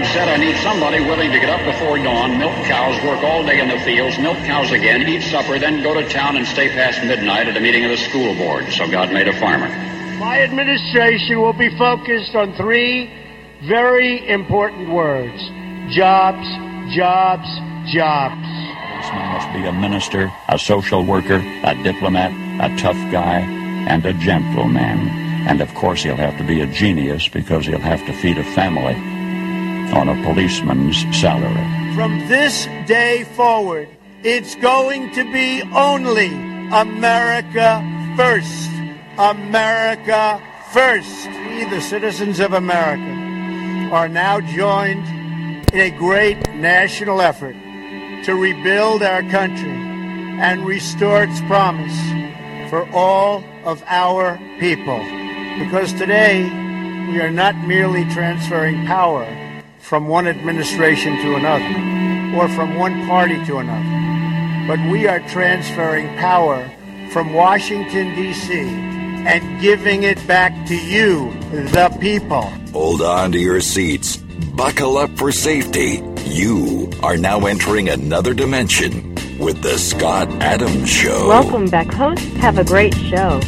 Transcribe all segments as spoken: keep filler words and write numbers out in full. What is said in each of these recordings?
said, I need somebody willing to get up before dawn, milk cows, work all day in the fields, milk cows again, eat supper, then go to town and stay past midnight at a meeting of the school board. So God made a farmer. My administration will be focused on three very important words. Jobs, jobs, jobs. This man must be a minister, a social worker, a diplomat, a tough guy, and a gentleman. And of course he'll have to be a genius because he'll have to feed a family on a policeman's salary. From this day forward, it's going to be only America first. America first. We, the citizens of America, are now joined in a great national effort to rebuild our country and restore its promise for all of our people. Because today, we are not merely transferring power from one administration to another, or from one party to another, but we are transferring power from Washington, D C, and giving it back to you, the people. Hold on to your seats. Buckle up for safety. You are now entering another dimension with the Scott Adams Show. Welcome back, hosts. Have a great show.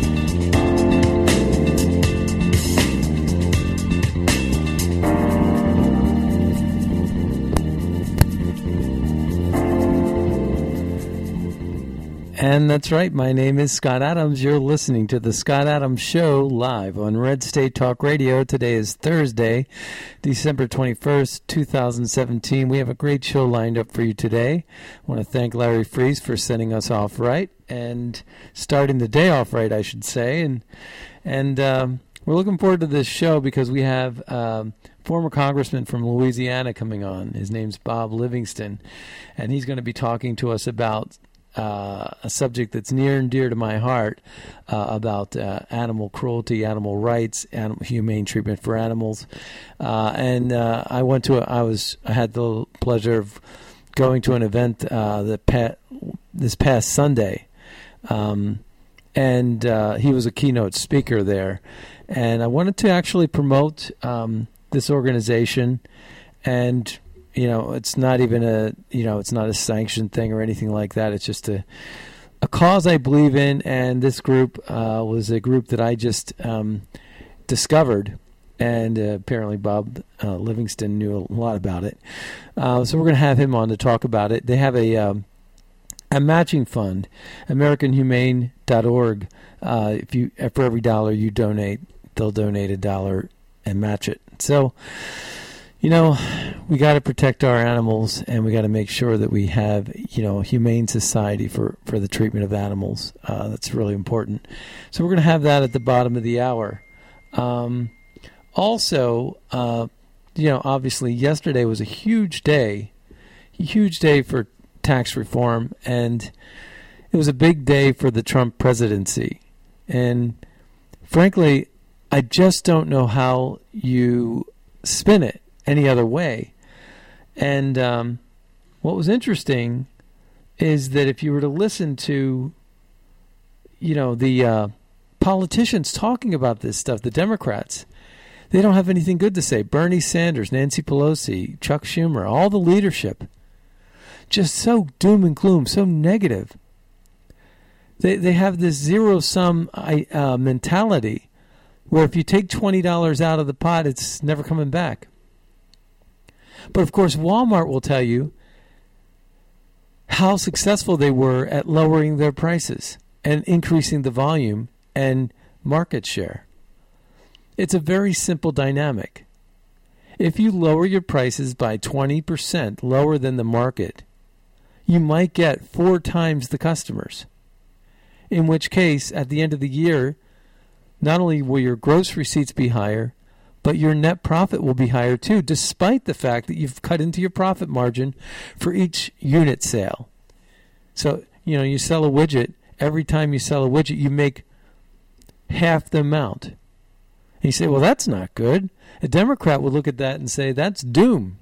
And that's right. My name is Scott Adams. You're listening to the Scott Adams Show live on Red State Talk Radio. Today is Thursday, December twenty-first, twenty seventeen. We have a great show lined up for you today. I want to thank Larry Fries for sending us off right and starting the day off right, I should say. And and um, we're looking forward to this show because we have um, former congressman from Louisiana coming on. His name's Bob Livingston, and he's going to be talking to us about Uh, a subject that's near and dear to my heart uh, about uh, animal cruelty, animal rights, animal, humane treatment for animals. Uh, and uh, I went to, a, I was, I had the pleasure of going to an event uh, that pa- this past Sunday, um, and uh, he was a keynote speaker there. And I wanted to actually promote um, this organization, and you know, it's not even a, you know, it's not a sanctioned thing or anything like that. It's just a, a cause I believe in. And this group uh, was a group that I just um, discovered. And uh, apparently Bob uh, Livingston knew a lot about it. Uh, so we're going to have him on to talk about it. They have a, um, a matching fund, American Humane dot org. Uh, if you, for every dollar you donate, they'll donate a dollar and match it. So, you know, we got to protect our animals, and we got to make sure that we have, you know, a humane society for, for the treatment of animals. Uh, that's really important. So we're going to have that at the bottom of the hour. Um, also, uh, you know, obviously yesterday was a huge day, huge day for tax reform, and it was a big day for the Trump presidency. And frankly, I just don't know how you spin it any other way. And um, what was interesting is that if you were to listen to, you know, the uh, politicians talking about this stuff, the Democrats, they don't have anything good to say. Bernie Sanders, Nancy Pelosi, Chuck Schumer, all the leadership, just so doom and gloom, so negative. They they have this zero-sum uh, mentality where if you take twenty dollars out of the pot, it's never coming back. But, of course, Walmart will tell you how successful they were at lowering their prices and increasing the volume and market share. It's a very simple dynamic. If you lower your prices by twenty percent lower than the market, you might get four times the customers. In which case, at the end of the year, not only will your gross receipts be higher, but your net profit will be higher too, despite the fact that you've cut into your profit margin for each unit sale. So, you know, you sell a widget, every time you sell a widget, you make half the amount. And you say, well, that's not good. A Democrat would look at that and say, that's doom.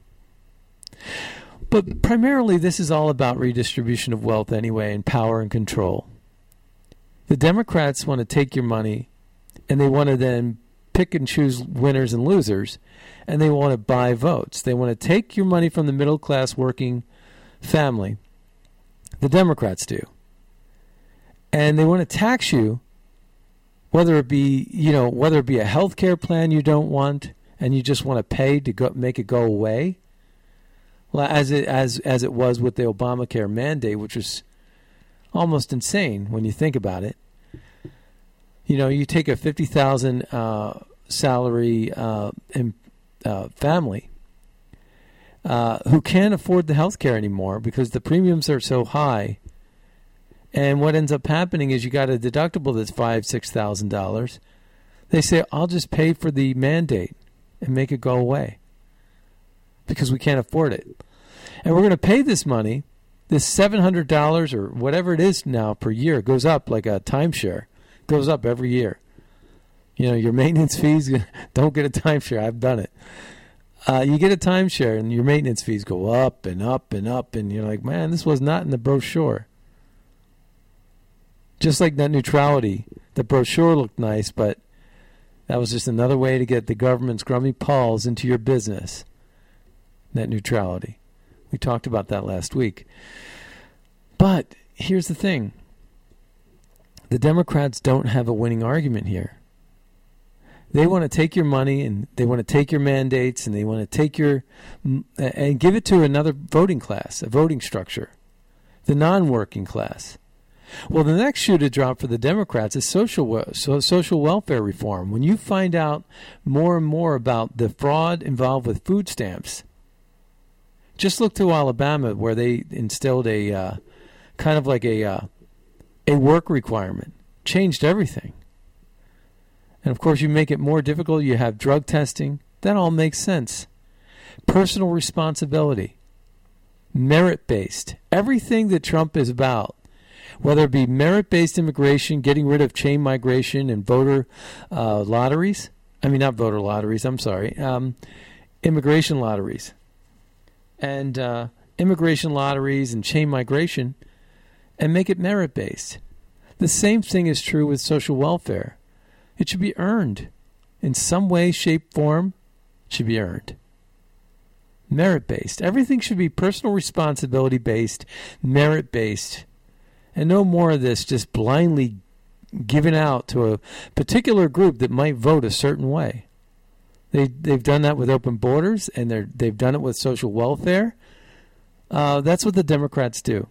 But primarily, this is all about redistribution of wealth anyway, and power and control. The Democrats want to take your money, and they want to then pick and choose winners and losers, and they want to buy votes. They want to take your money from the middle-class working family. The Democrats do. And they want to tax you, whether it be, you know, whether it be a health care plan you don't want and you just want to pay to go, make it go away, as it as as it was with the Obamacare mandate, which was almost insane when you think about it. You know, you take a fifty thousand uh, salary uh, in, uh, family uh, who can't afford the health care anymore because the premiums are so high. And what ends up happening is you got a deductible that's five, six thousand dollars. They say, "I'll just pay for the mandate and make it go away because we can't afford it, and we're going to pay this money, this seven hundred dollars or whatever it is now per year. It goes up like a timeshare, it goes up every year. You know, your maintenance fees don't get a timeshare. I've done it. Uh, you get a timeshare, and your maintenance fees go up and up and up, and you're like, man, this was not in the brochure." Just like net neutrality, the brochure looked nice, but that was just another way to get the government's grummy paws into your business. Net neutrality. We talked about that last week. But here's the thing. The Democrats don't have a winning argument here. They want to take your money and they want to take your mandates and they want to take your and give it to another voting class, a voting structure, the non-working class. Well, the next shoe to drop for the Democrats is social so social welfare reform. When you find out more and more about the fraud involved with food stamps, just look to Alabama where they instilled a uh, kind of like a uh, a work requirement, changed everything. And, of course, you make it more difficult. You have drug testing. That all makes sense. Personal responsibility, merit-based, everything that Trump is about. Whether it be merit-based immigration, getting rid of chain migration and voter uh, lotteries. I mean, not voter lotteries, I'm sorry. Um, immigration lotteries. And uh, immigration lotteries and chain migration, and make it merit-based. The same thing is true with social welfare. It should be earned. In some way, shape, form, it should be earned. Merit-based. Everything should be personal responsibility-based, merit-based. And no more of this just blindly given out to a particular group that might vote a certain way. They, they've done that with open borders, and they're, they've done it with social welfare. Uh, that's what the Democrats do.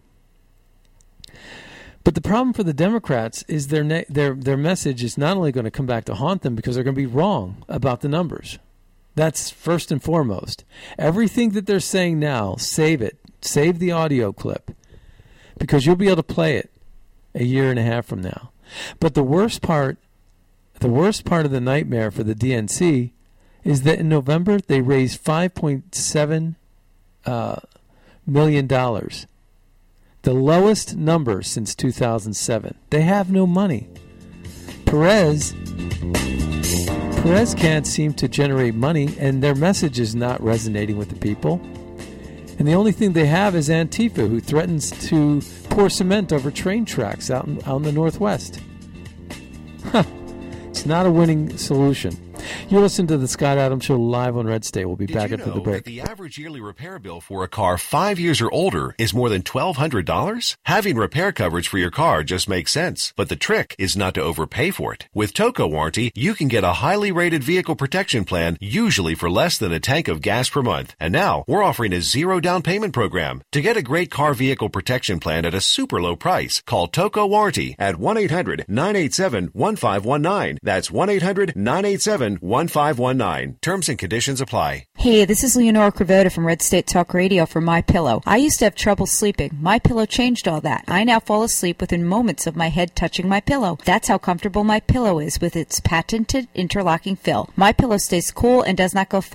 But the problem for the Democrats is their ne- their their message is not only going to come back to haunt them because they're going to be wrong about the numbers. That's first and foremost. Everything that they're saying now, save it. Save the audio clip. Because you'll be able to play it a year and a half from now. But the worst part, the worst part of the nightmare for the D N C is that in November they raised five point seven uh, million dollars, the lowest number since two thousand seven. They have no money. Perez, Perez can't seem to generate money, and their message is not resonating with the people. And the only thing they have is Antifa, who threatens to pour cement over train tracks out in, out in the Northwest. Huh. It's not a winning solution. You're listening to the Scott Adams Show live on Red State. We'll be Did back you after know the break. That the average yearly repair bill for a car five years or older is more than twelve hundred dollars? Having repair coverage for your car just makes sense, but the trick is not to overpay for it. With Toco Warranty, you can get a highly rated vehicle protection plan, usually for less than a tank of gas per month. And now, we're offering a zero down payment program. To get a great car vehicle protection plan at a super low price, call Toco Warranty at one eight hundred nine eight seven one five one nine. That's one eight hundred nine eight seven one five one nine. Terms and conditions apply. Hey, this is Leonora Cravota from Red State Talk Radio for MyPillow. I used to have trouble sleeping. MyPillow changed all that. I now fall asleep within moments of my head touching my pillow. That's how comfortable MyPillow is with its patented interlocking fill. MyPillow stays cool and does not go flat.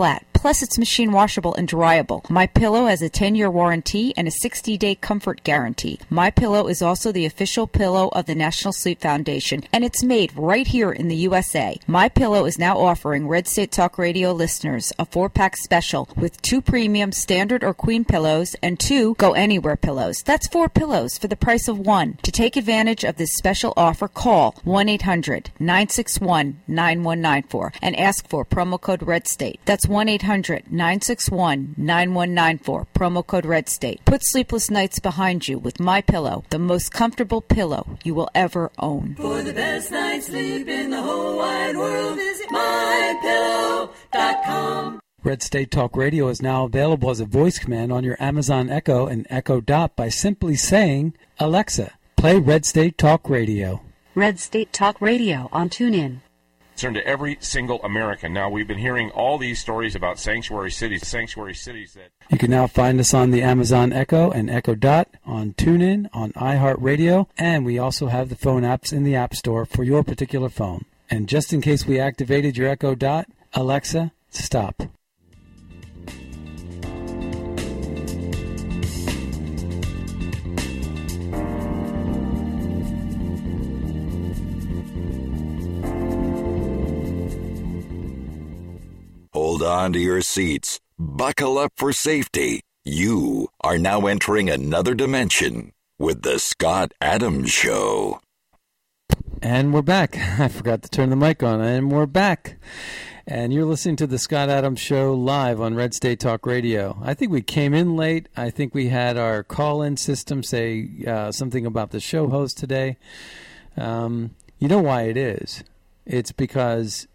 Plus, it's machine washable and dryable. MyPillow has a ten-year warranty and a sixty-day comfort guarantee. MyPillow is also the official pillow of the National Sleep Foundation, and it's made right here in the U S A. MyPillow is now offering Red State Talk Radio listeners a four-pack special with two premium standard or queen pillows and two Go Anywhere pillows. That's four pillows for the price of one. To take advantage of this special offer, call one eight hundred nine six one nine one nine four and ask for promo code REDSTATE. That's one eight hundred nine six one nine one nine four, promo code REDSTATE. Put sleepless nights behind you with MyPillow, the most comfortable pillow you will ever own. For the best night's sleep in the whole wide world, visit my pillow dot com. Red State Talk Radio is now available as a voice command on your Amazon Echo and Echo Dot by simply saying, Alexa, play Red State Talk Radio. Red State Talk Radio on TuneIn. Concern to every single American. Now, we've been hearing all these stories about sanctuary cities, sanctuary cities that... You can now find us on the Amazon Echo and Echo Dot, on TuneIn, on iHeartRadio, and we also have the phone apps in the App Store for your particular phone. And just in case we activated your Echo Dot, Alexa, stop. Hold on to your seats. Buckle up for safety. You are now entering another dimension with the Scott Adams Show. And we're back. I forgot to turn the mic on. And we're back. And you're listening to the Scott Adams Show live on Red State Talk Radio. I think we came in late. I think we had our call-in system say uh, something about the show host today. Um, you know why it is? It's because...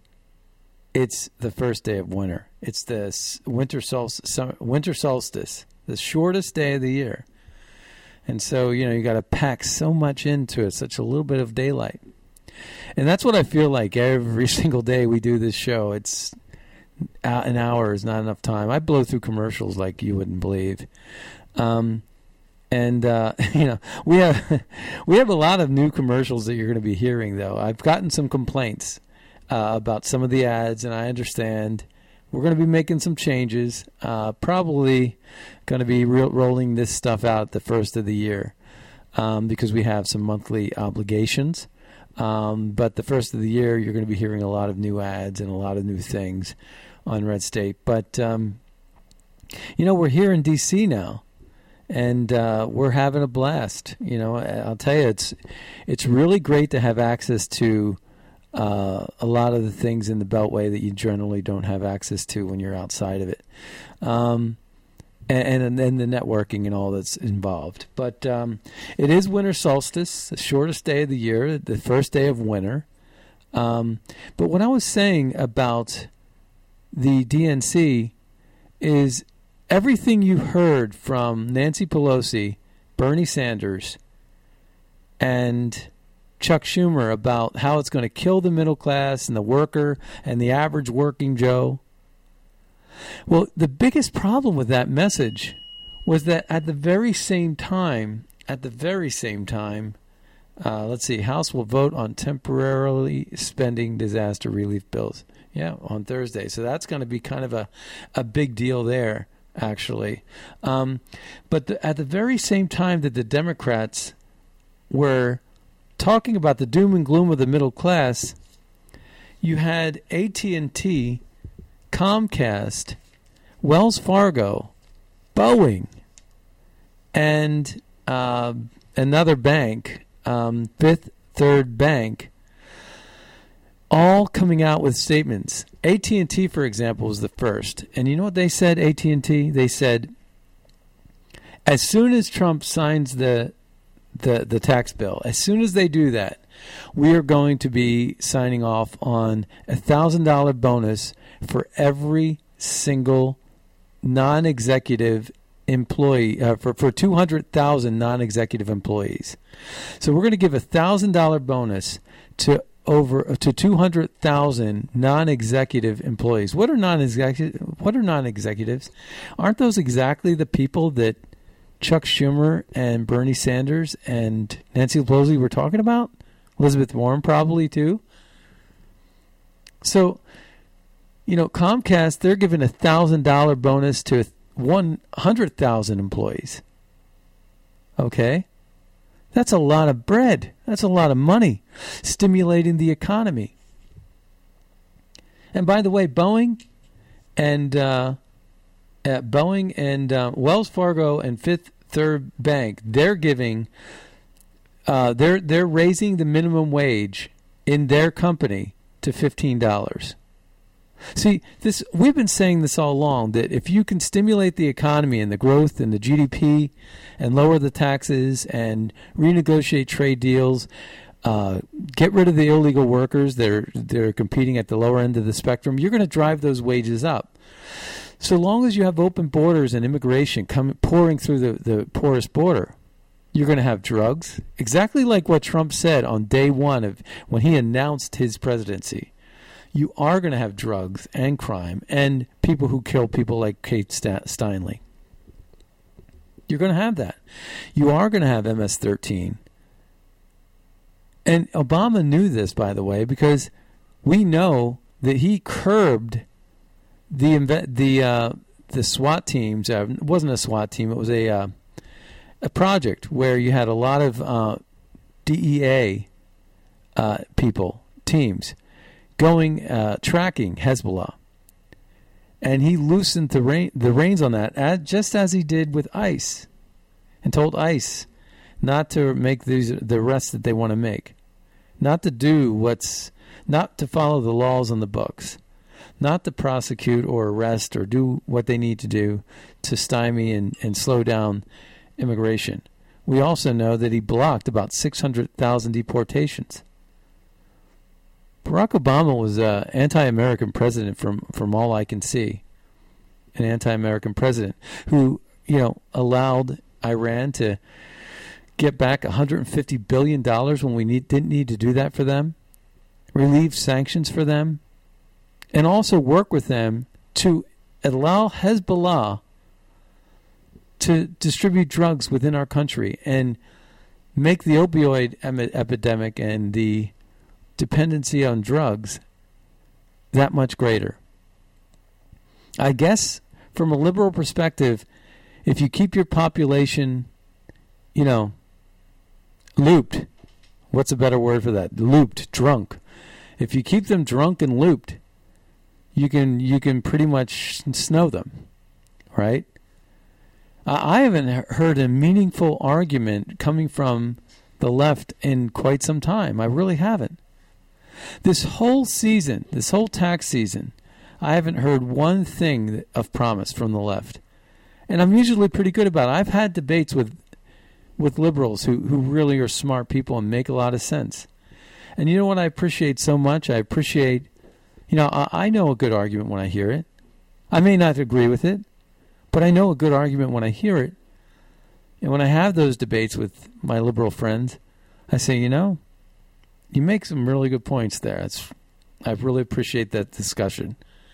It's the first day of winter. It's the winter solstice, summer, winter solstice, the shortest day of the year. And so, you know, you got to pack so much into it, such a little bit of daylight. And that's what I feel like every single day we do this show. It's uh, an hour is not enough time. I blow through commercials like you wouldn't believe. Um, and, uh, you know, we have, we have a lot of new commercials that you're going to be hearing, though. I've gotten some complaints Uh, about some of the ads, and I understand we're going to be making some changes. Uh, probably going to be re- rolling this stuff out at the first of the year um, because we have some monthly obligations. Um, but the first of the year, you're going to be hearing a lot of new ads and a lot of new things on Red State. But, um, you know, we're here in D C now, and uh, we're having a blast. You know, I'll tell you, it's it's really great to have access to Uh, a lot of the things in the Beltway that you generally don't have access to when you're outside of it. Um, and, and then the networking and all that's involved. But um, it is winter solstice, the shortest day of the year, the first day of winter. Um, but what I was saying about the D N C is everything you heard from Nancy Pelosi, Bernie Sanders, and Chuck Schumer about how it's going to kill the middle class and the worker and the average working Joe. Well, the biggest problem with that message was that at the very same time, at the very same time, uh, let's see, House will vote on temporarily spending disaster relief bills. Yeah, on Thursday. So that's going to be kind of a, a big deal there, actually. Um, but the, at the very same time that the Democrats were talking about the doom and gloom of the middle class, you had A T and T, Comcast, Wells Fargo, Boeing, and uh, another bank, um, Fifth Third Bank, all coming out with statements. A T and T, for example, was the first. And you know what they said, A T and T? They said, as soon as Trump signs the the the tax bill, as soon as they do that, we are going to be signing off on a one thousand dollars bonus for every single non-executive employee, uh, for, for two hundred thousand non-executive employees. So we're going to give a one thousand dollars bonus to over to two hundred thousand non-executive employees. What are non-executive? What are non-executives? Aren't those exactly the people that Chuck Schumer and Bernie Sanders and Nancy Pelosi were talking about? Elizabeth Warren probably too. So You know, Comcast, they're giving a one thousand dollars bonus to one hundred thousand employees. Okay? That's a lot of bread. That's a lot of money stimulating the economy. And by the way, Boeing and uh, uh, Boeing and uh, Wells Fargo and Fifth Third Bank, they're giving, uh, they're they're raising the minimum wage in their company to fifteen dollars. See, this we've been saying this all along, that if you can stimulate the economy and the growth and the G D P and lower the taxes and renegotiate trade deals, uh, get rid of the illegal workers that are, that are competing at the lower end of the spectrum, you're going to drive those wages up. So long as you have open borders and immigration coming pouring through the, the porous border, you're going to have drugs, exactly like what Trump said on day one of when he announced his presidency. You are going to have drugs and crime and people who kill people like Kate Steinle. You're going to have that. You are going to have M S thirteen. And Obama knew this, by the way, because we know that he curbed the the uh, the SWAT teams. Uh, it wasn't a SWAT team. It was a uh, a project where you had a lot of uh, D E A uh, people, teams, going, uh, tracking Hezbollah. And he loosened the, rein, the reins on that, as, just as he did with ICE, and told ICE not to make these the arrests that they want to make, not to do what's, not to follow the laws on the books, not to prosecute or arrest or do what they need to do to stymie and, and slow down immigration. We also know that he blocked about six hundred thousand deportations. Barack Obama was an anti-American president from, from all I can see. An anti-American president who, you know, allowed Iran to get back one hundred fifty billion dollars when we need, didn't need to do that for them, relieve sanctions for them, and also work with them to allow Hezbollah to distribute drugs within our country and make the opioid em- epidemic and the dependency on drugs that much greater. I guess from a liberal perspective, if you keep your population, you know, looped, what's a better word for that? Looped, drunk. If you keep them drunk and looped, you can you can pretty much snow them, right? I haven't heard a meaningful argument coming from the left in quite some time. I really haven't. This whole season, this whole tax season, I haven't heard one thing of promise from the left. And I'm usually pretty good about it. I've had debates with with liberals who, who really are smart people and make a lot of sense. And you know what I appreciate so much? I appreciate, you know, I, I know a good argument when I hear it. I may not agree with it, but I know a good argument when I hear it. And when I have those debates with my liberal friends, I say, you know, you make some really good points there. It's, I really appreciate that discussion.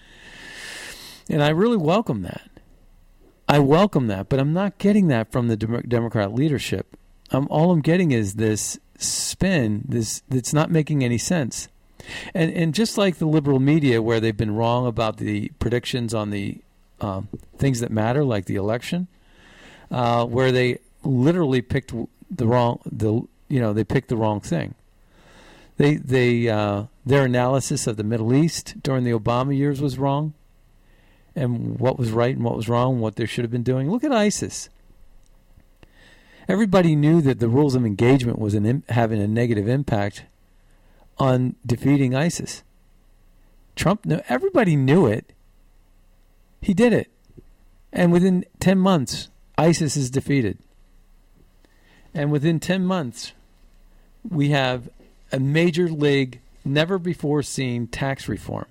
And I really welcome that. I welcome that, but I'm not getting that from the Dem- Democrat leadership. Um, all I'm getting is this spin this that's not making any sense. And and just like the liberal media, where they've been wrong about the predictions on the um, things that matter, like the election, uh, where they literally picked the wrong the you know they picked the wrong thing. They they uh, their analysis of the Middle East during the Obama years was wrong, and what was right and what was wrong, and what they should have been doing. Look at ISIS. Everybody knew that the rules of engagement was an, having a negative impact on defeating ISIS. Trump knew. Everybody knew it. He did it, and within ten months, ISIS is defeated. And within ten months, we have a major league, never before seen tax reform.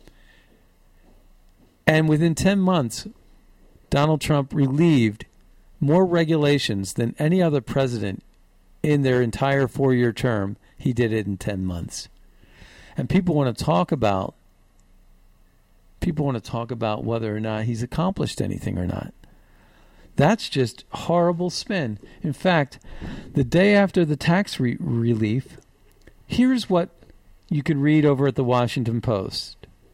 And within ten months, Donald Trump relieved more regulations than any other president in their entire four-year term. He did it in ten months. And people want to talk about people want to talk about whether or not he's accomplished anything or not. That's just horrible spin. In fact, the day after the tax re- relief, here's what you can read over at the Washington Post.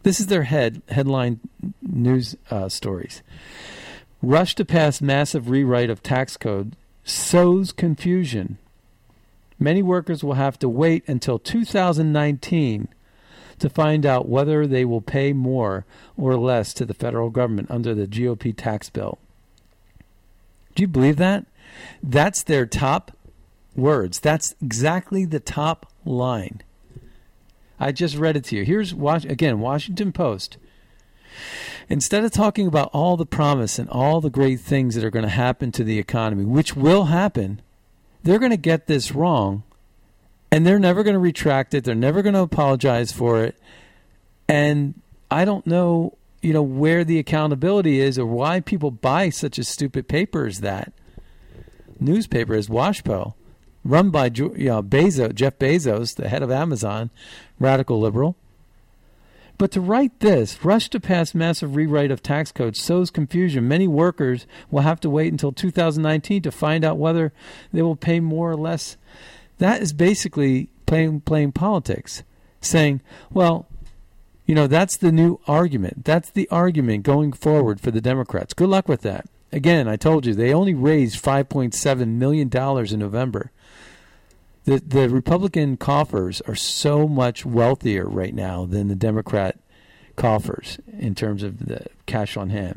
This is their head headline news uh, stories. Rush to pass massive rewrite of tax code sows confusion. Many workers will have to wait until two thousand nineteen to find out whether they will pay more or less to the federal government under the G O P tax bill. Do you believe that? That's their top words. That's exactly the top line. I just read it to you. Here's, again, Washington Post. Instead of talking about all the promise and all the great things that are going to happen to the economy, which will happen, they're going to get this wrong, and they're never going to retract it. They're never going to apologize for it. And I don't know, you know, where the accountability is or why people buy such a stupid paper as that. Newspaper is WashPo, run by you know, Bezos, Jeff Bezos, the head of Amazon, radical liberal. But to write this, rush to pass massive rewrite of tax code sows confusion. Many workers will have to wait until two thousand nineteen to find out whether they will pay more or less. That is basically playing playing politics, saying, well, you know, that's the new argument. That's the argument going forward for the Democrats. Good luck with that. Again, I told you, they only raised five point seven million dollars in November. The the Republican coffers are so much wealthier right now than the Democrat coffers in terms of the cash on hand.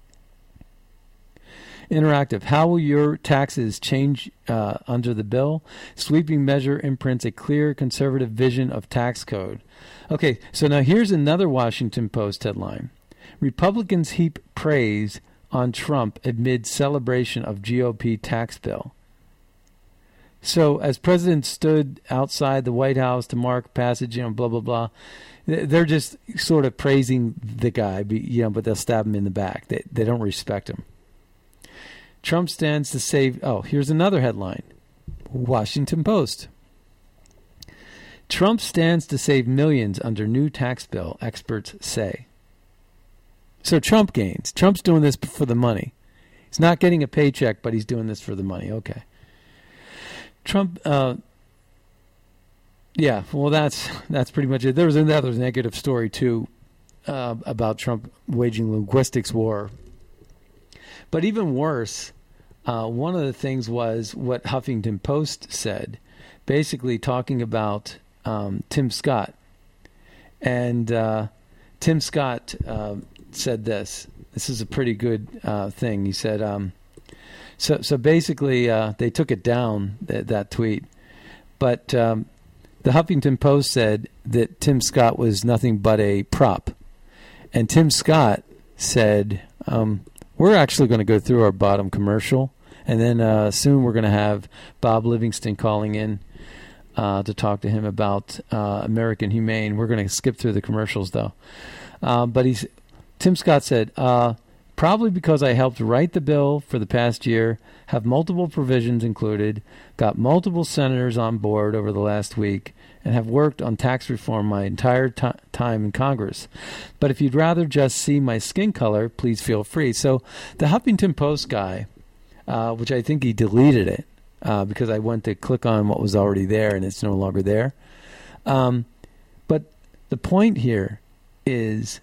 Interactive. How will your taxes change uh, under the bill? Sweeping measure imprints a clear conservative vision of tax code. Okay, so now here's another Washington Post headline. Republicans heap praise on Trump amid celebration of G O P tax bill. So as president stood outside the White House to mark passage, you know, blah, blah, blah, they're just sort of praising the guy, you know, but they'll stab him in the back. They, they don't respect him. Trump stands to save... Oh, here's another headline. Washington Post. Trump stands to save millions under new tax bill, experts say. So Trump gains. Trump's doing this for the money. He's not getting a paycheck, but he's doing this for the money. Okay. Trump, uh, yeah, well, that's that's pretty much it. There was another negative story, too, uh, about Trump waging linguistics war. But even worse, uh, one of the things was what Huffington Post said, basically talking about um, Tim Scott. And uh, Tim Scott uh, said this. This is a pretty good uh, thing. He said... Um, So, so basically, uh, they took it down, th- that tweet. But um, the Huffington Post said that Tim Scott was nothing but a prop. And Tim Scott said, um, we're actually going to go through our bottom commercial. And then uh, soon we're going to have Bob Livingston calling in uh, to talk to him about uh, American Humane. We're going to skip through the commercials, though. Uh, but he's Tim Scott said... Uh, Probably because I helped write the bill for the past year, have multiple provisions included, got multiple senators on board over the last week, and have worked on tax reform my entire t- time in Congress. But if you'd rather just see my skin color, please feel free. So the Huffington Post guy, uh, which I think he deleted it uh, because I went to click on what was already there and it's no longer there. Um, but the point here is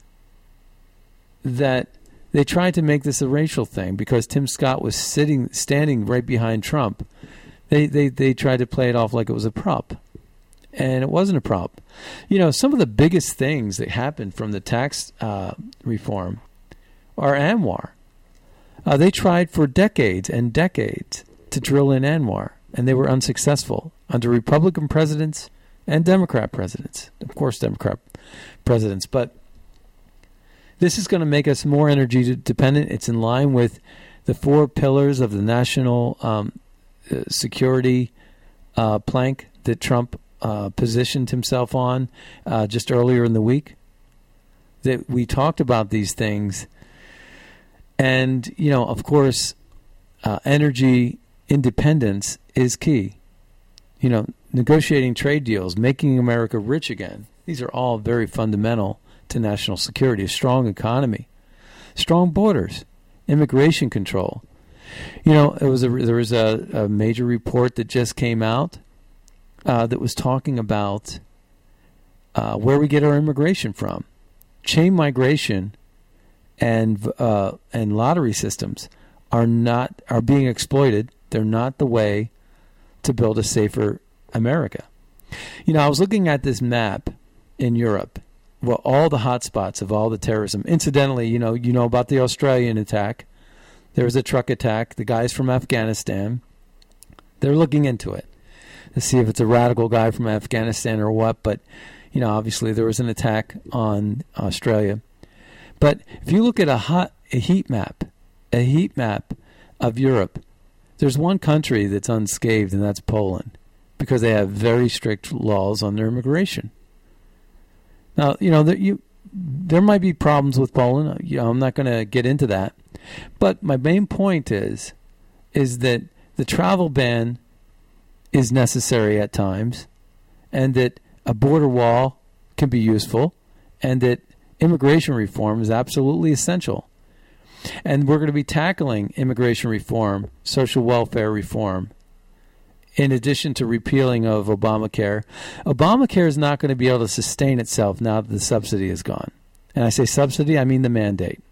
that they tried to make this a racial thing because Tim Scott was sitting, standing right behind Trump. They, they, they tried to play it off like it was a prop, and it wasn't a prop. You know, some of the biggest things that happened from the tax uh, reform are ANWR. Uh, they tried for decades and decades to drill in ANWR, and they were unsuccessful under Republican presidents and Democrat presidents. Of course, Democrat presidents, but this is going to make us more energy dependent. It's in line with the four pillars of the national um, uh, security uh, plank that Trump uh, positioned himself on uh, just earlier in the week. That we talked about these things. And, you know, of course, uh, energy independence is key. You know, negotiating trade deals, making America rich again. These are all very fundamental to national security. A strong economy, strong borders, immigration control. You know, it was a, there was a, a major report that just came out uh, that was talking about uh, where we get our immigration from. chain migration and uh, and lottery systems are not are being exploited. They're not the way to build a safer America. You know, I was looking at this map in Europe, well, all the hot spots of all the terrorism. Incidentally, you know, you know about the Australian attack. There was a truck attack. The guys from Afghanistan, they're looking into it to see if it's a radical guy from Afghanistan or what. But, you know, obviously there was an attack on Australia. But if you look at a hot a heat map, a heat map of Europe, there's one country that's unscathed, and that's Poland, because they have very strict laws on their immigration. Now, you know, there, you, there might be problems with Poland. You know, I'm not going to get into that. But my main point is, is that the travel ban is necessary at times, and that a border wall can be useful, and that immigration reform is absolutely essential. And we're going to be tackling immigration reform, social welfare reform, in addition to repealing of Obamacare. Obamacare is not going to be able to sustain itself now that the subsidy is gone. And I say subsidy, I mean the mandate.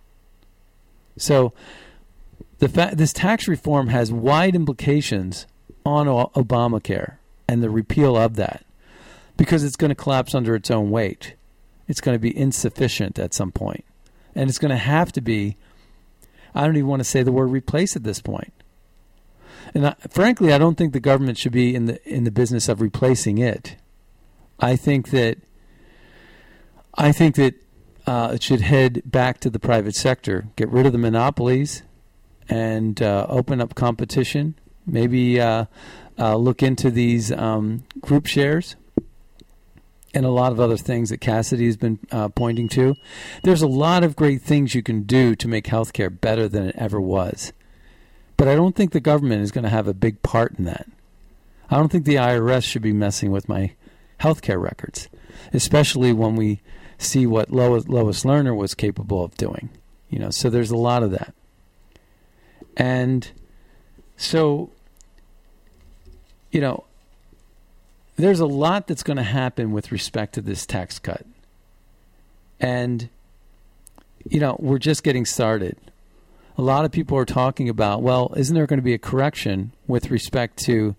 So the fa- this tax reform has wide implications on o- Obamacare and the repeal of that, because it's going to collapse under its own weight. It's going to be insufficient at some point. And it's going to have to be, I don't even want to say the word replace at this point. And I, frankly, I don't think the government should be in the in the business of replacing it. I think that I think that uh, it should head back to the private sector, get rid of the monopolies, and uh, open up competition. Maybe uh, uh, look into these um, group shares and a lot of other things that Cassidy has been uh, pointing to. There's a lot of great things you can do to make healthcare better than it ever was. But I don't think the government is going to have a big part in that. I don't think the I R S should be messing with my healthcare records, especially when we see what Lois, Lois Lerner was capable of doing. You know, so there's a lot of that. And so, you know, there's a lot that's going to happen with respect to this tax cut. And, you know, we're just getting started. A lot of people are talking about, well, isn't there going to be a correction with respect to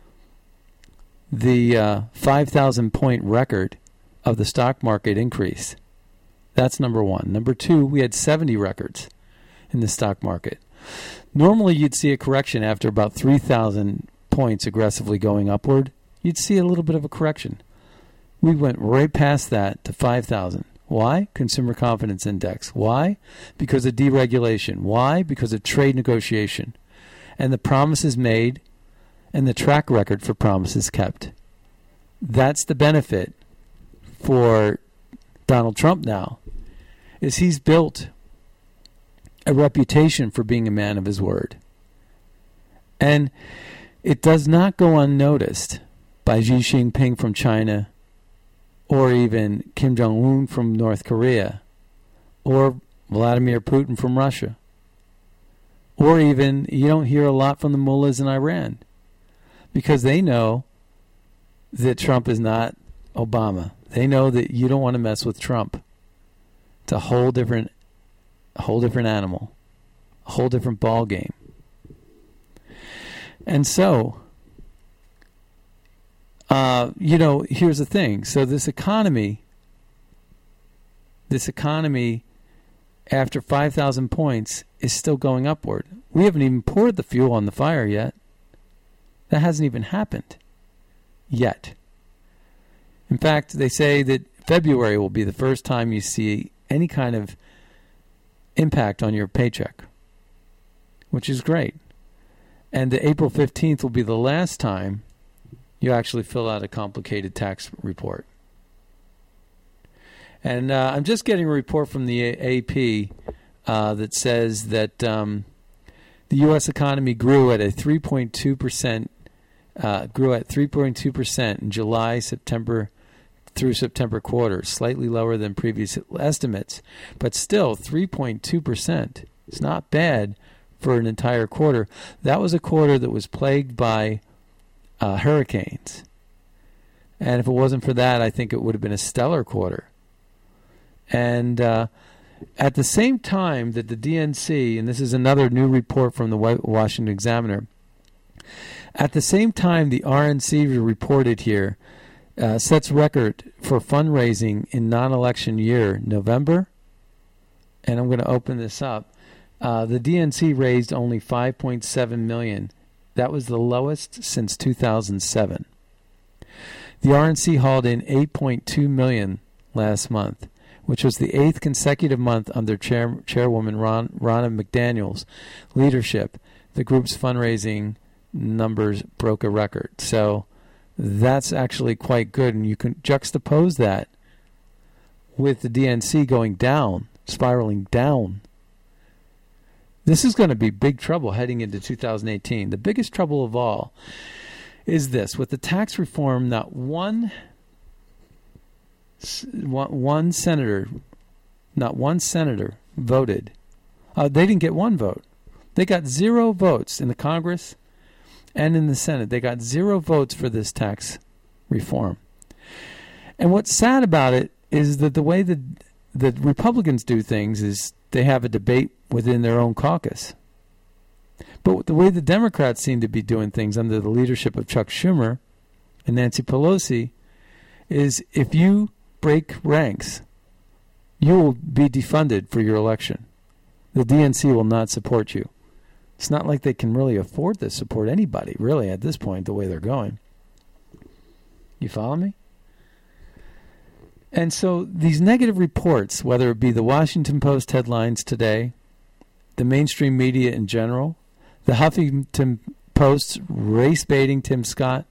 the uh, five thousand point record of the stock market increase? That's number one. Number two, we had seventy records in the stock market. Normally, you'd see a correction after about three thousand points aggressively going upward. You'd see a little bit of a correction. We went right past that to five thousand. Why? Consumer Confidence Index. Why? Because of deregulation. Why? Because of trade negotiation. And the promises made and the track record for promises kept. That's the benefit for Donald Trump now, is he's built a reputation for being a man of his word. And it does not go unnoticed by Xi Jinping from China, or even Kim Jong-un from North Korea, or Vladimir Putin from Russia, or even, you don't hear a lot from the mullahs in Iran, because they know that Trump is not Obama. They know that you don't want to mess with Trump. It's a whole different, a whole different animal, a whole different ball game. And so, Uh, you know, here's the thing. So this economy, this economy, after five thousand points, is still going upward. We haven't even poured the fuel on the fire yet. That hasn't even happened yet. In fact, they say that February will be the first time you see any kind of impact on your paycheck, which is great. And the April fifteenth will be the last time you actually fill out a complicated tax report. And uh, I'm just getting a report from the A P uh, that says that um, the U S economy grew at a three point two percent, uh, grew at three point two percent in July, September through September quarter, slightly lower than previous estimates, but still three point two percent. It's not bad for an entire quarter. That was a quarter that was plagued by Uh, hurricanes. And if it wasn't for that, I think it would have been a stellar quarter. And uh, at the same time that the D N C, and this is another new report from the Washington Examiner, at the same time the R N C reported here, uh, sets record for fundraising in non-election year, November, and I'm going to open this up. Uh, the D N C raised only five point seven million dollars. That was the lowest since two thousand seven. The R N C hauled in eight point two million dollars last month, which was the eighth consecutive month under chair, Chairwoman Ron, Ronna McDaniel's leadership. The group's fundraising numbers broke a record. So that's actually quite good, and you can juxtapose that with the D N C going down, spiraling down. This is going to be big trouble heading into two thousand eighteen. The biggest trouble of all is this. With the tax reform, not one, one senator, not one senator voted. Uh, they didn't get one vote. They got zero votes in the Congress and in the Senate. They got zero votes for this tax reform. And what's sad about it is that the way that the Republicans do things is they have a debate within their own caucus. But the way the Democrats seem to be doing things under the leadership of Chuck Schumer and Nancy Pelosi is if you break ranks, you will be defunded for your election. The D N C will not support you. It's not like they can really afford to support anybody, really, at this point, the way they're going. You follow me? And so these negative reports, whether it be the Washington Post headlines today, the mainstream media in general, the Huffington Post's race-baiting Tim Scott,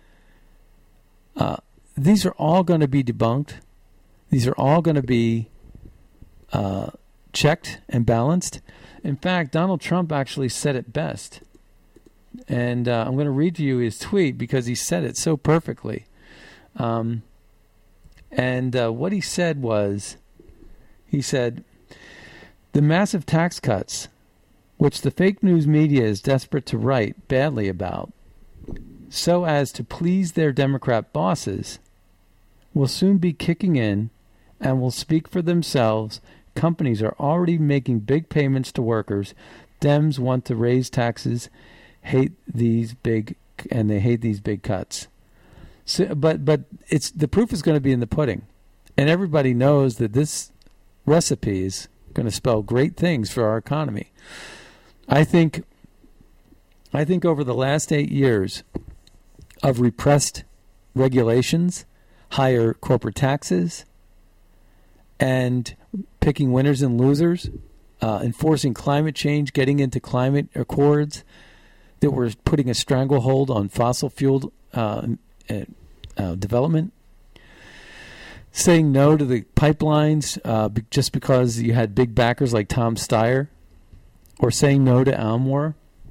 uh, these are all going to be debunked. These are all going to be uh, checked and balanced. In fact, Donald Trump actually said it best. And uh, I'm going to read to you his tweet because he said it so perfectly. Um, and uh, what he said was, he said, the massive tax cuts, which the fake news media is desperate to write badly about, so as to please their Democrat bosses, will soon be kicking in and will speak for themselves. Companies are already making big payments to workers. Dems want to raise taxes, hate these big, and they hate these big cuts. So, but but it's the proof is going to be in the pudding, and everybody knows that this recipe is going to spell great things for our economy. I think. I think over the last eight years of repressed regulations, higher corporate taxes, and picking winners and losers, uh, enforcing climate change, getting into climate accords that were putting a stranglehold on fossil fuel uh, uh, development, saying no to the pipelines uh, be- just because you had big backers like Tom Steyer, or saying no to Almore,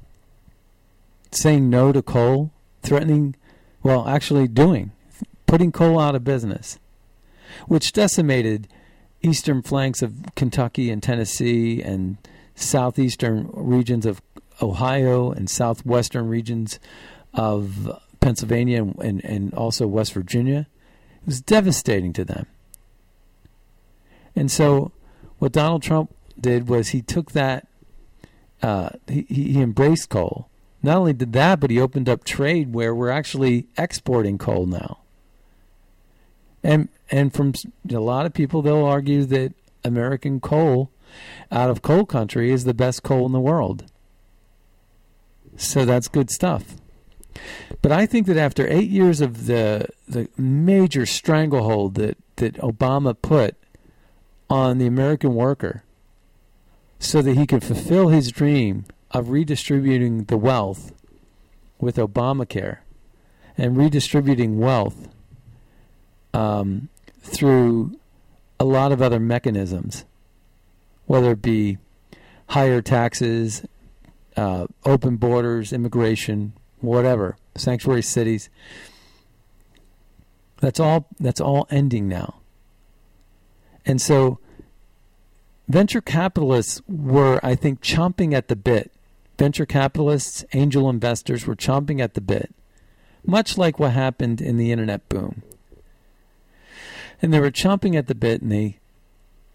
saying no to coal, threatening, well, actually doing, putting coal out of business, which decimated eastern flanks of Kentucky and Tennessee and southeastern regions of Ohio and southwestern regions of Pennsylvania and, and, and also West Virginia. It was devastating to them. And so what Donald Trump did was he took that, uh, he, he embraced coal. Not only did that, but he opened up trade where we're actually exporting coal now. And and from a lot of people, they'll argue that American coal out of coal country is the best coal in the world. So that's good stuff. But I think that after eight years of the the major stranglehold that, that Obama put on the American worker so that he could fulfill his dream of redistributing the wealth with Obamacare and redistributing wealth um, through a lot of other mechanisms, whether it be higher taxes, uh, open borders, immigration, whatever, sanctuary cities. That's all. That's all ending now. And so, venture capitalists were, I think, chomping at the bit. Venture capitalists, angel investors were chomping at the bit, much like what happened in the internet boom. And they were chomping at the bit, and they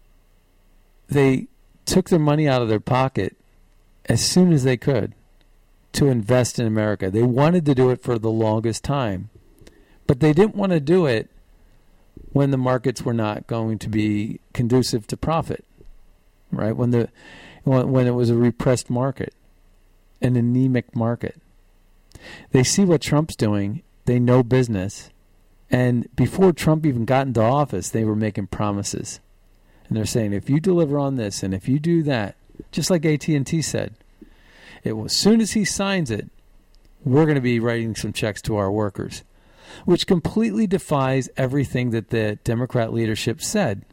they took their money out of their pocket as soon as they could to invest in America. They wanted to do it for the longest time, but they didn't want to do it when the markets were not going to be conducive to profit, right? When the when, when it was a repressed market, an anemic market. They see what Trump's doing. They know business. And before Trump even got into office, they were making promises. And they're saying, if you deliver on this and if you do that, just like A T and T said, it will, as soon as he signs it, we're going to be writing some checks to our workers, which completely defies everything that the Democrat leadership said.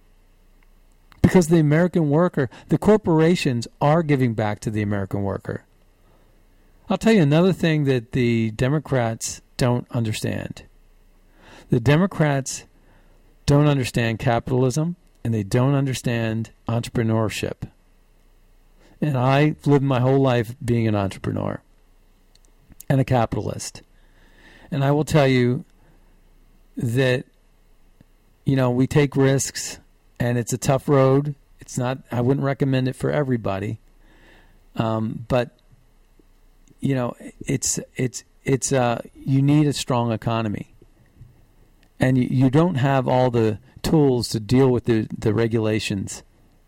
Because the American worker, the corporations are giving back to the American worker. I'll tell you another thing that the Democrats don't understand. The Democrats don't understand capitalism, and they don't understand entrepreneurship. And I've lived my whole life being an entrepreneur and a capitalist. And I will tell you that, you know, we take risks, and it's a tough road. It's not, I wouldn't recommend it for everybody. Um, but, you know, it's, it's, it's, uh, you need a strong economy. And you, you don't have all the tools to deal with the, the regulations.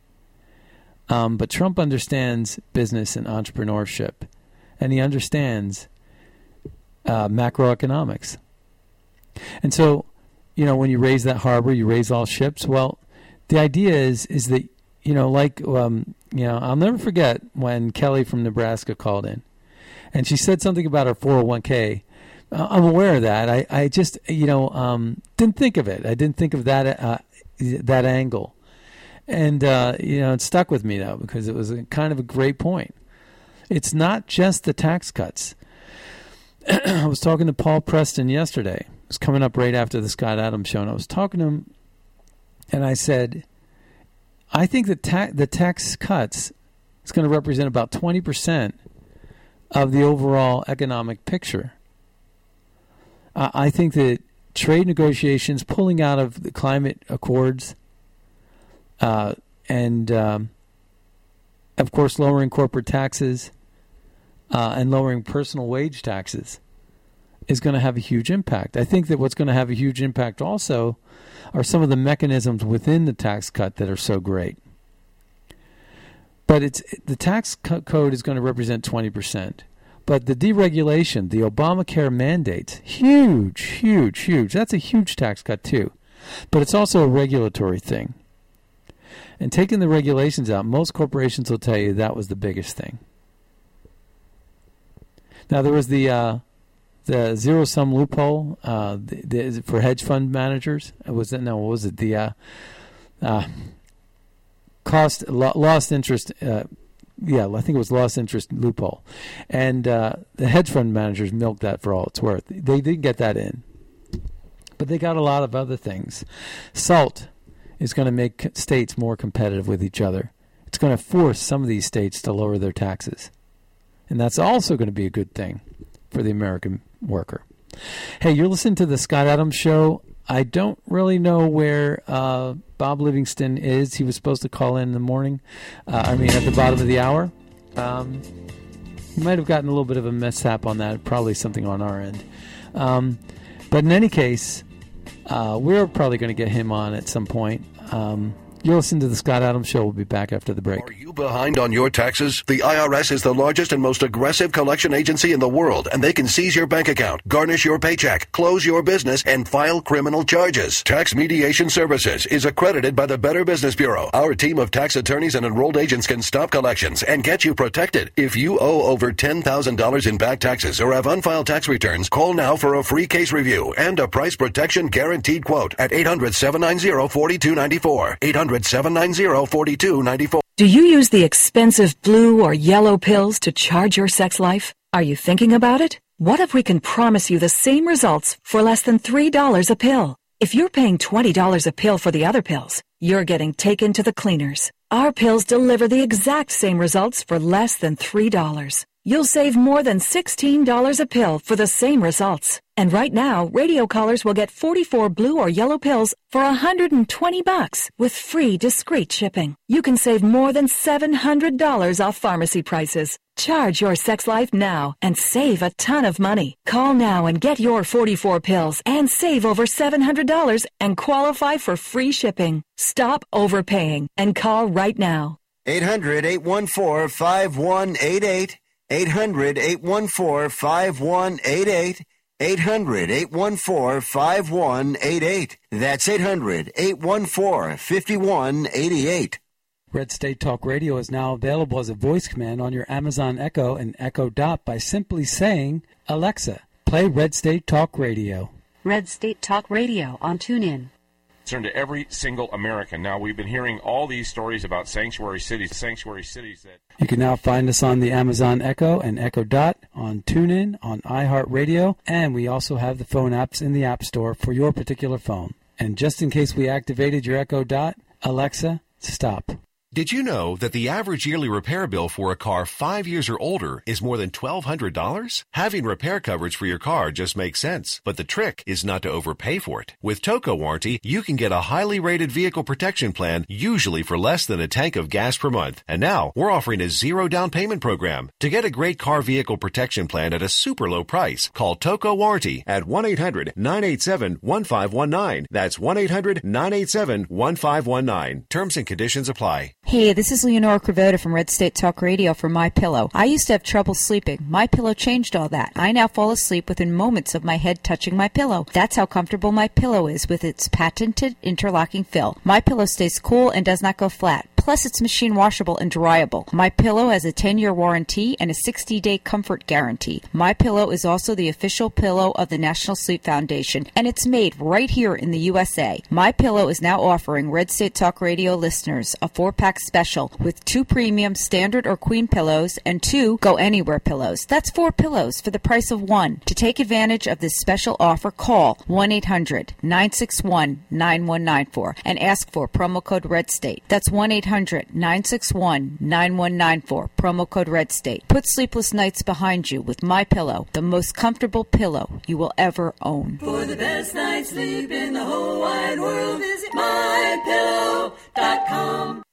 Um, but Trump understands business and entrepreneurship, and he understands uh, macroeconomics. And so, you know, when you raise that harbor, you raise all ships. Well, the idea is is that, you know, like, um, you know, I'll never forget when Kelly from Nebraska called in, and she said something about her four oh one k. I'm aware of that. I, I just, you know, um, didn't think of it. I didn't think of that uh, that angle. And, uh, you know, it stuck with me now because it was a, kind of a great point. It's not just the tax cuts. I was talking to Paul Preston yesterday. It was coming up right after the Scott Adams show, and I was talking to him, and I said, I think that ta- the tax cuts is going to represent about twenty percent of the overall economic picture. I think that trade negotiations, pulling out of the climate accords, uh, and, um, of course, lowering corporate taxes uh, and lowering personal wage taxes is going to have a huge impact. I think that what's going to have a huge impact also are some of the mechanisms within the tax cut that are so great. But it's the tax code is going to represent twenty percent. But the deregulation, the Obamacare mandates, huge, huge, huge. That's a huge tax cut too. But it's also a regulatory thing. And taking the regulations out, most corporations will tell you that was the biggest thing. Now, there was the uh, the zero-sum loophole uh, the, the, for hedge fund managers. Was it, no, what was it? The uh, uh, cost, lo- lost interest uh Yeah, I think it was lost interest loophole. And uh, the hedge fund managers milked that for all it's worth. They didn't get that in. But they got a lot of other things. SALT is going to make states more competitive with each other. It's going to force some of these states to lower their taxes. And that's also going to be a good thing for the American worker. Hey, you're listening to the Scott Adams Show. I don't really know where uh, Bob Livingston is. He was supposed to call in in the morning. Uh, I mean, at the bottom of the hour. Um, he might have gotten a little bit of a mishap on that. Probably something on our end. Um, but in any case, uh, we're probably going to get him on at some point. Um, You're listening to the Scott Adams Show. We'll be back after the break. Are you behind on your taxes? The I R S is the largest and most aggressive collection agency in the world, and they can seize your bank account, garnish your paycheck, close your business, and file criminal charges. Tax Mediation Services is accredited by the Better Business Bureau. Our team of tax attorneys and enrolled agents can stop collections and get you protected. If you owe over ten thousand dollars in back taxes or have unfiled tax returns, call now for a free case review and a price protection guaranteed quote at eight hundred, seven nine zero, four two nine four. eight hundred, seven nine zero, four two nine four. Do you use the expensive blue or yellow pills to charge your sex life? Are you thinking about it? What if we can promise you the same results for less than three dollars a pill? If you're paying twenty dollars a pill for the other pills, you're getting taken to the cleaners. Our pills deliver the exact same results for less than three dollars. You'll save more than sixteen dollars a pill for the same results. And right now, radio callers will get forty-four blue or yellow pills for one hundred twenty bucks with free discreet shipping. You can save more than seven hundred dollars off pharmacy prices. Charge your sex life now and save a ton of money. Call now and get your forty-four pills and save over seven hundred dollars and qualify for free shipping. Stop overpaying and call right now. eight hundred, eight one four, five one eight eight. eight hundred, eight one four, five one eight eight. eight hundred, eight one four, five one eight eight. That's eight hundred, eight one four, five one eight eight. Red State Talk Radio is now available as a voice command on your Amazon Echo and Echo Dot by simply saying, Alexa, play Red State Talk Radio. Red State Talk Radio on TuneIn. Concern to every single American. Now, we've been hearing all these stories about sanctuary cities, sanctuary cities that... You can now find us on the Amazon Echo and Echo Dot, on TuneIn, on iHeartRadio, and we also have the phone apps in the App Store for your particular phone. And just in case we activated your Echo Dot, Alexa, stop. Did you know that the average yearly repair bill for a car five years or older is more than twelve hundred dollars? Having repair coverage for your car just makes sense, but the trick is not to overpay for it. With Toco Warranty, you can get a highly rated vehicle protection plan, usually for less than a tank of gas per month. And now, we're offering a zero down payment program. To get a great car vehicle protection plan at a super low price, call Toco Warranty at one eight hundred, nine eight seven, one five one nine. That's one eight hundred, nine eight seven, one five one nine. Terms and conditions apply. Hey, this is Leonora Cravoda from Red State Talk Radio for MyPillow. I used to have trouble sleeping. MyPillow changed all that. I now fall asleep within moments of my head touching my pillow. That's how comfortable MyPillow is with its patented interlocking fill. MyPillow stays cool and does not go flat. Plus, it's machine washable and dryable. MyPillow has a ten-year warranty and a sixty-day comfort guarantee. MyPillow is also the official pillow of the National Sleep Foundation, and it's made right here in the U S A. MyPillow is now offering Red State Talk Radio listeners a four-pack special with two premium standard or queen pillows and two go anywhere pillows. That's four pillows for the price of one. To take advantage of this special offer, call one eight hundred, nine six one, nine one nine four and ask for promo code REDSTATE. That's one eight hundred, nine six one, nine one nine four, promo code REDSTATE. Put sleepless nights behind you with MyPillow, the most comfortable pillow you will ever own. For the best night's sleep in the whole wide world, visit my pillow dot com.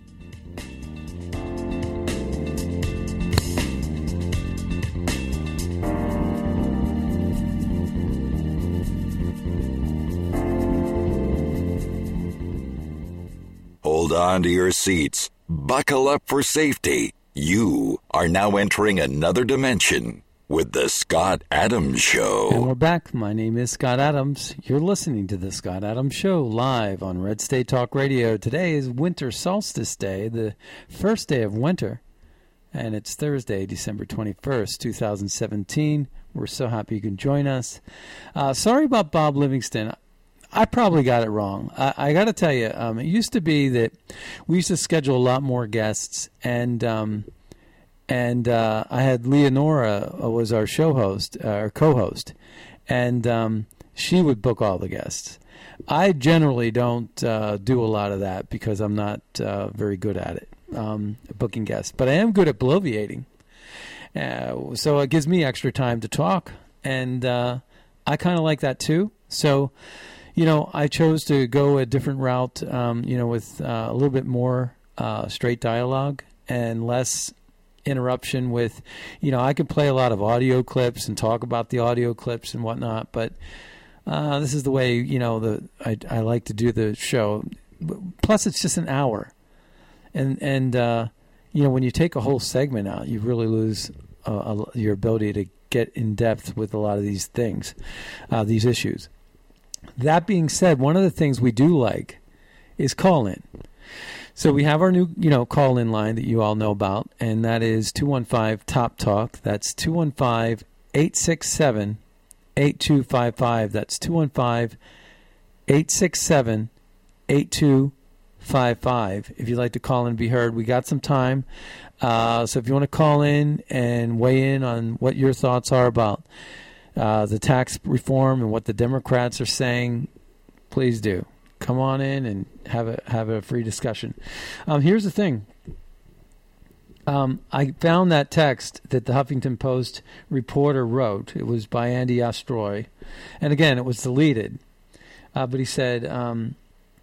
Hold on to your seats. Buckle up for safety. You are now entering another dimension with the Scott Adams Show. And we're back. My name is Scott Adams. You're listening to the Scott Adams Show live on Red State Talk Radio. Today is Winter Solstice Day, the first day of winter, and it's Thursday, December twenty-first, twenty seventeen. We're so happy you can join us. Uh, sorry about Bob Livingston. I probably got it wrong. I, I got to tell you, um, it used to be that we used to schedule a lot more guests, and um, and uh, I had Leonora was our show host, uh, or co-host, and um, she would book all the guests. I generally don't uh, do a lot of that because I'm not uh, very good at it, um, booking guests. But I am good at bloviating, uh, so it gives me extra time to talk, and uh, I kind of like that too. So. You know, I chose to go a different route, um, you know, with uh, a little bit more uh, straight dialogue and less interruption with, you know, I could play a lot of audio clips and talk about the audio clips and whatnot, but uh, this is the way, you know, the I, I like to do the show. Plus, it's just an hour. And, and uh, you know, when you take a whole segment out, you really lose uh, your ability to get in depth with a lot of these things, uh, these issues. That being said, one of the things we do like is call-in. So we have our new, you know, call-in line that you all know about, and that is two one five, T O P Talk. That's two one five, eight six seven, eight two five five. That's two one five, eight six seven, eight two five five. If you'd like to call in and be heard, we got some time. Uh, so if you want to call in and weigh in on what your thoughts are about Uh, the tax reform and what the Democrats are saying, please do. Come on in and have a have a free discussion. Um, here's the thing. Um, I found that text that the Huffington Post reporter wrote. It was by Andy Ostroy. And again, it was deleted. Uh, but he said, um,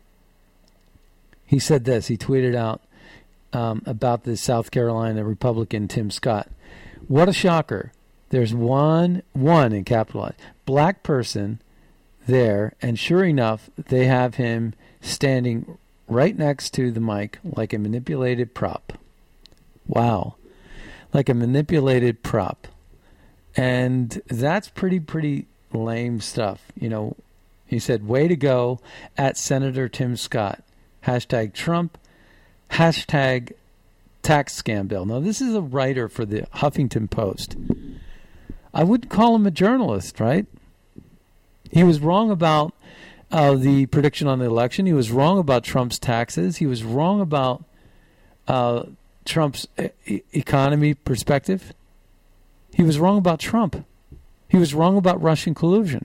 he said this. He tweeted out um, about the South Carolina Republican Tim Scott. What a shocker. There's one, one in capitalized, black person there. And sure enough, they have him standing right next to the mic like a manipulated prop. Wow. Like a manipulated prop. And that's pretty, pretty lame stuff. You know, he said, way to go at Senator Tim Scott. Hashtag Trump. Hashtag tax scam bill. Now, this is a writer for the Huffington Post. I wouldn't call him a journalist, right? He was wrong about uh, the prediction on the election. He was wrong about Trump's taxes. He was wrong about uh, Trump's e- economy perspective. He was wrong about Trump. He was wrong about Russian collusion.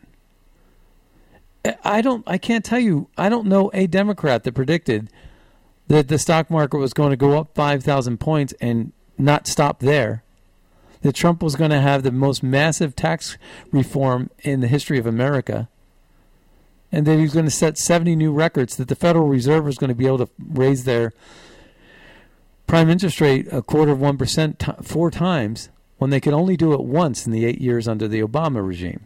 I don't. I can't tell you. I don't know a Democrat that predicted that the stock market was going to go up five thousand points and not stop there. That Trump was going to have the most massive tax reform in the history of America. And that he was going to set seventy new records, that the Federal Reserve was going to be able to raise their prime interest rate a quarter of one percent t- four times when they could only do it once in the eight years under the Obama regime.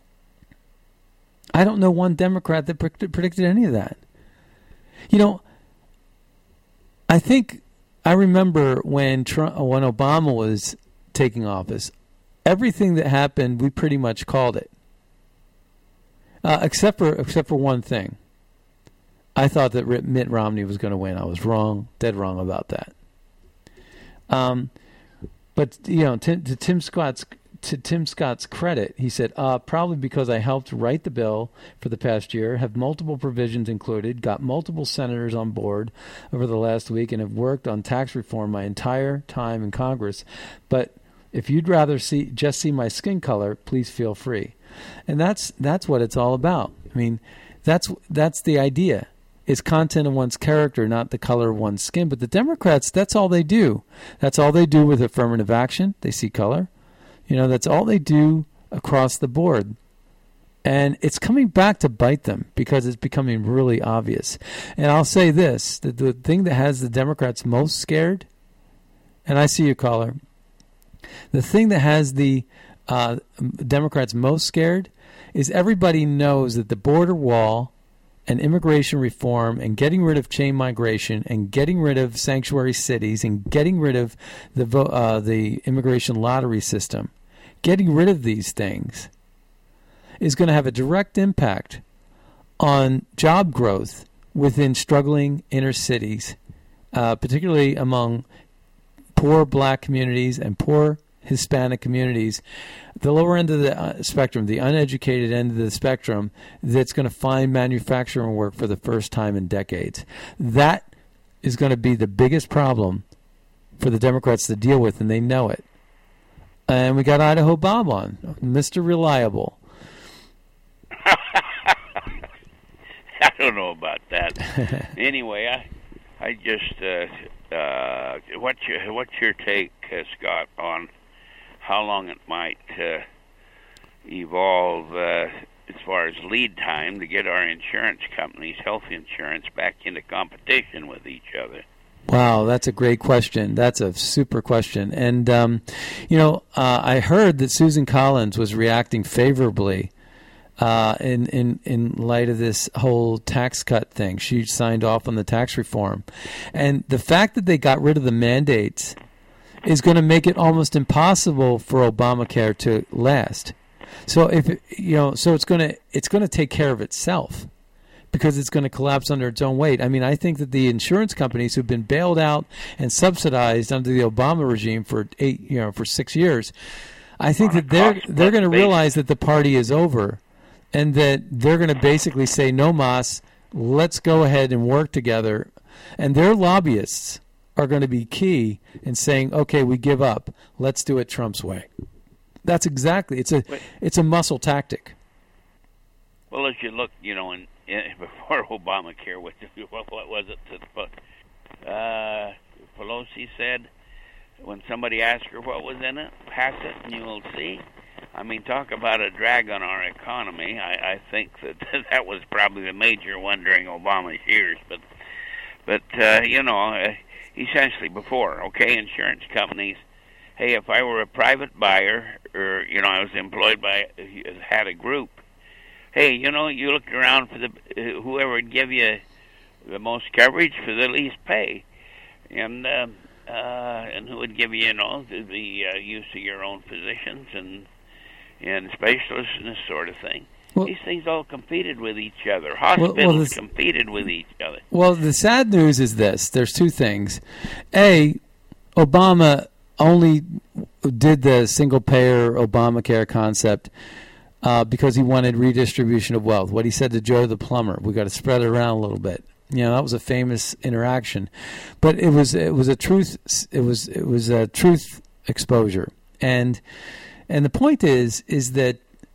I don't know one Democrat that pre- predicted any of that. You know, I think I remember when Trump, when Obama was taking office, everything that happened, we pretty much called it. Uh, except for except for one thing. I thought that Mitt Romney was going to win. I was wrong, dead wrong about that. Um, but you know, to, to Tim Scott's to Tim Scott's credit, he said, uh, probably because I helped write the bill for the past year, have multiple provisions included, got multiple senators on board over the last week, and have worked on tax reform my entire time in Congress. But if you'd rather see just see my skin color, please feel free. And that's that's what it's all about. I mean, that's that's the idea. It's content of one's character, not the color of one's skin. But the Democrats, that's all they do. That's all they do with affirmative action. They see color. You know, that's all they do across the board. And it's coming back to bite them because it's becoming really obvious. And I'll say this, that the thing that has the Democrats most scared, and I see you, caller, the thing that has the uh, Democrats most scared is everybody knows that the border wall and immigration reform and getting rid of chain migration and getting rid of sanctuary cities and getting rid of the vo- uh, the immigration lottery system, getting rid of these things is going to have a direct impact on job growth within struggling inner cities, uh, particularly among poor black communities and poor Hispanic communities, the lower end of the uh, spectrum, the uneducated end of the spectrum, that's going to find manufacturing work for the first time in decades. That is going to be the biggest problem for the Democrats to deal with, and they know it. And we got Idaho Bob on, Mister Reliable. I don't know about that. Anyway, I I just uh, uh, what's your what's your take, uh, Scott, on how long it might uh, evolve uh, as far as lead time to get our insurance companies, health insurance, back into competition with each other? Wow, that's a great question. That's a super question. And, um, you know, uh, I heard that Susan Collins was reacting favorably uh, in, in, in light of this whole tax cut thing. She signed off on the tax reform. And the fact that they got rid of the mandates is going to make it almost impossible for Obamacare to last. So if it, you know, so it's going to it's going to take care of itself because it's going to collapse under its own weight. I mean, I think that the insurance companies who've been bailed out and subsidized under the Obama regime for eight, you know, for six years, I think that they're they're going to realize that the party is over, and that they're going to basically say, "No mas, let's go ahead and work together," and their lobbyists are going to be key in saying, okay, we give up. Let's do it Trump's way. That's exactly, it's a Wait. it's a muscle tactic. Well, as you look, you know, in, in, before Obamacare, what, what was it that uh, Pelosi said? when somebody asks her what was in it, pass it and you will see. I mean, talk about a drag on our economy. I, I think that that was probably the major one during Obama's years. But, but uh, you know, uh, essentially before, okay, insurance companies, hey, if I were a private buyer or, you know, I was employed by, had a group, hey, you know, you looked around for the uh, whoever would give you the most coverage for the least pay. And, uh, uh, and who would give you, you know, the, the uh, use of your own physicians and and specialists and this sort of thing. Well, these things all competed with each other. Hospitals well, well, this, competed with each other. Well, the sad news is this. There's two things. A, Obama only did the single-payer Obamacare concept uh, because he wanted redistribution of wealth. What he said to Joe the plumber, we got to spread it around a little bit. You know, that was a famous interaction. But it was it was a truth it was it was a truth exposure. And And the point is, is that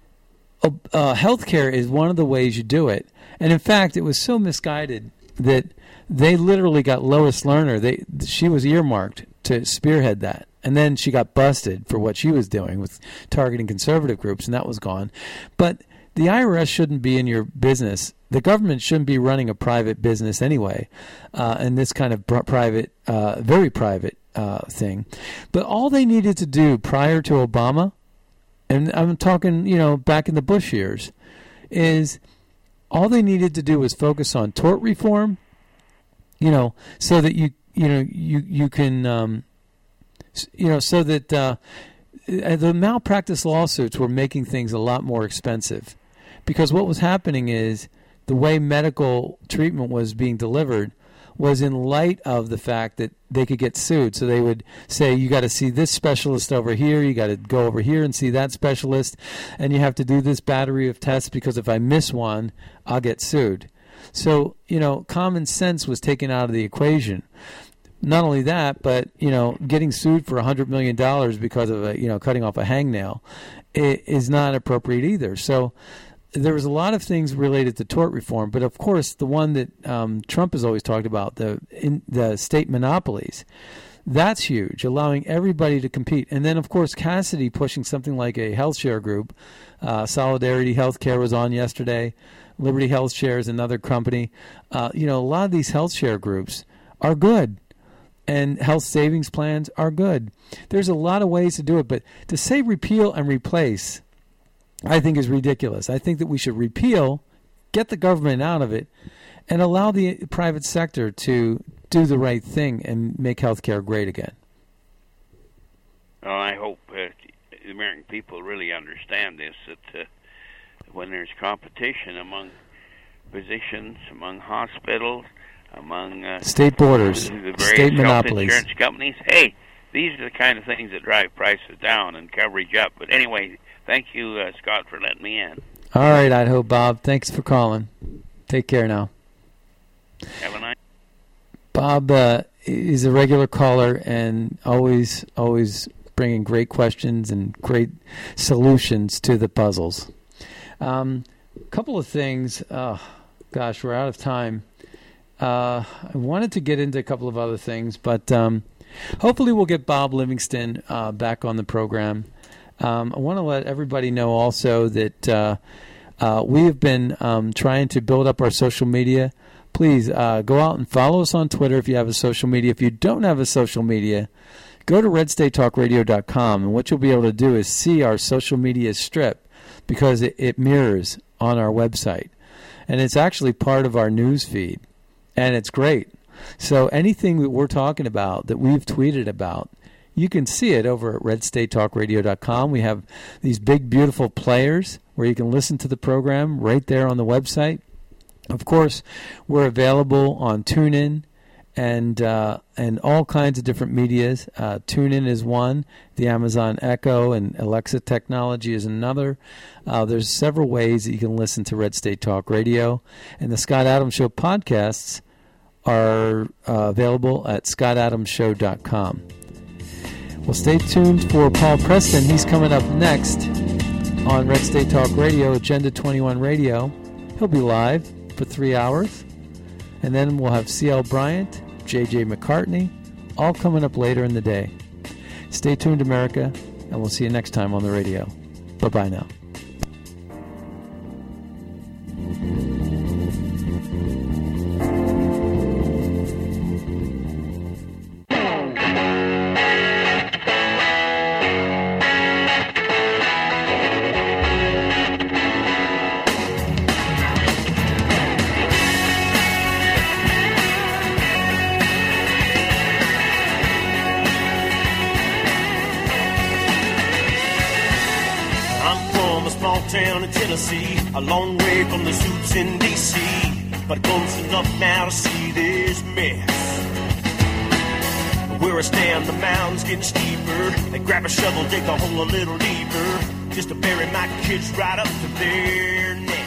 uh, healthcare is one of the ways you do it. And in fact, it was so misguided that they literally got Lois Lerner. They she was earmarked to spearhead that, and then she got busted for what she was doing with targeting conservative groups, and that was gone. But the I R S shouldn't be in your business. The government shouldn't be running a private business anyway, uh, and this kind of pr- private, uh, very private uh, thing. But all they needed to do prior to Obama, and I'm talking, you know, back in the Bush years, is all they needed to do was focus on tort reform, you know, so that you, you know, you you can, um, you know, so that uh, the malpractice lawsuits were making things a lot more expensive, because what was happening is the way medical treatment was being delivered was in light of the fact that they could get sued. So they would say, you got to see this specialist over here, you got to go over here and see that specialist, and you have to do this battery of tests because if I miss one, I'll get sued. So, you know, common sense was taken out of the equation. Not only that, but, you know, getting sued for one hundred million dollars because of, a, you know, cutting off a hangnail is not appropriate either. So there was a lot of things related to tort reform, but of course the one that um, Trump has always talked about, the in, the state monopolies, that's huge, allowing everybody to compete. And then of course Cassidy pushing something like a health share group. Uh, Solidarity Healthcare was on yesterday. Liberty Health Share is another company. Uh, you know, a lot of these health share groups are good, and health savings plans are good. There's a lot of ways to do it, but to say repeal and replace, I think is ridiculous. I think that we should repeal, get the government out of it, and allow the private sector to do the right thing and make healthcare great again. Well, I hope uh, the American people really understand this, that uh, when there's competition among physicians, among hospitals, among uh, state borders, the various state health monopolies, insurance companies, hey, these are the kind of things that drive prices down and coverage up. But anyway, thank you, uh, Scott, for letting me in. All right, Idaho Bob. Thanks for calling. Take care now. Have a nice. Bob uh, is a regular caller and always, always bringing great questions and great solutions to the puzzles. A um, couple of things. Oh, gosh, we're out of time. Uh, I wanted to get into a couple of other things, but um, hopefully we'll get Bob Livingston uh, back on the program. Um, I want to let everybody know also that uh, uh, we have been um, trying to build up our social media. Please uh, go out and follow us on Twitter if you have a social media. If you don't have a social media, go to red state talk radio dot com, and what you'll be able to do is see our social media strip, because it, it mirrors on our website. And it's actually part of our news feed, and it's great. So anything that we're talking about, that we've tweeted about, you can see it over at red state talk radio dot com. We have these big, beautiful players where you can listen to the program right there on the website. Of course, we're available on TuneIn and uh, and all kinds of different medias. Uh, TuneIn is one. The Amazon Echo and Alexa technology is another. Uh, there's several ways that you can listen to Red State Talk Radio. And the Scott Adams Show podcasts are uh, available at scott adams show dot com. Well, stay tuned for Paul Preston. He's coming up next on Red State Talk Radio, Agenda twenty-one Radio. He'll be live for three hours. And then we'll have C L Bryant, J J McCartney, all coming up later in the day. Stay tuned, America, and we'll see you next time on the radio. Bye-bye now. Town in Tennessee, a long way from the suits in D C, but close enough now to see this mess. Where I stand, the mound's getting steeper. They grab a shovel, dig the hole a little deeper, just to bury my kids right up to their neck.